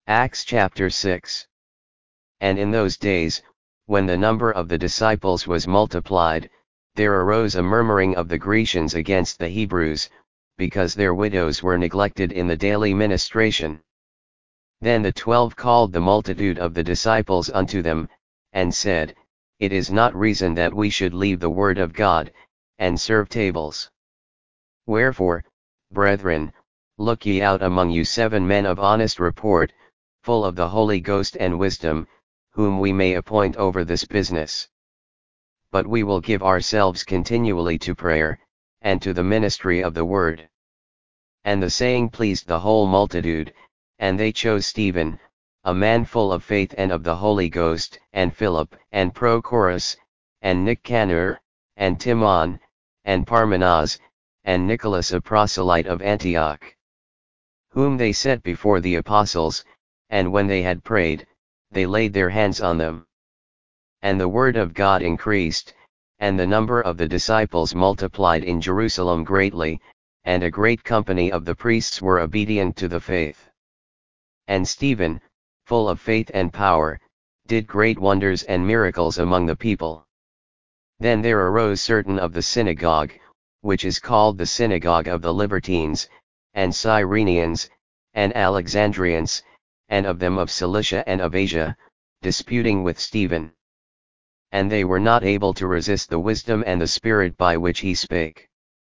Acts chapter 6. And in those days, when the number of the disciples was multiplied, there arose a murmuring of the Grecians against the Hebrews, because their widows were neglected in the daily ministration. Then the 12 called the multitude of the disciples unto them, and said, It is not reason that we should leave the word of God, and serve tables. Wherefore, brethren, look ye out among you 7 men of honest report, full of the Holy Ghost and wisdom, whom we may appoint over this business. But we will give ourselves continually to prayer, and to the ministry of the word. And the saying pleased the whole multitude, and they chose Stephen, a man full of faith and of the Holy Ghost, and Philip, and Prochorus, and Nicanor, and Timon, and Parmenas, and Nicholas a proselyte of Antioch. Whom they set before the apostles, and when they had prayed, they laid their hands on them. And the word of God increased, and the number of the disciples multiplied in Jerusalem greatly, and a great company of the priests were obedient to the faith. And Stephen, full of faith and power, did great wonders and miracles among the people. Then there arose certain of the synagogue, which is called the synagogue of the Libertines, and Cyrenians, and Alexandrians, and of them of Cilicia and of Asia, disputing with Stephen. And they were not able to resist the wisdom and the spirit by which he spake.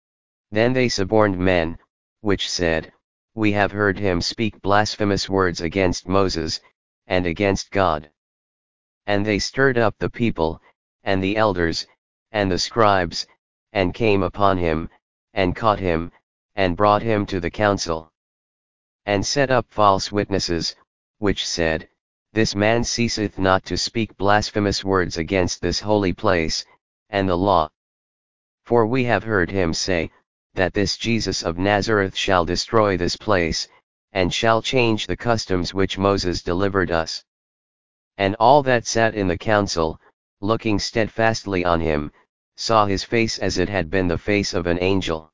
Then they suborned men, which said, We have heard him speak blasphemous words against Moses, and against God. And they stirred up the people, and the elders, and the scribes, and came upon him, and caught him, and brought him to the council. And set up false witnesses, which said, This man ceaseth not to speak blasphemous words against this holy place, and the law. For we have heard him say, that this Jesus of Nazareth shall destroy this place, and shall change the customs which Moses delivered us. And all that sat in the council, looking steadfastly on him, saw his face as it had been the face of an angel.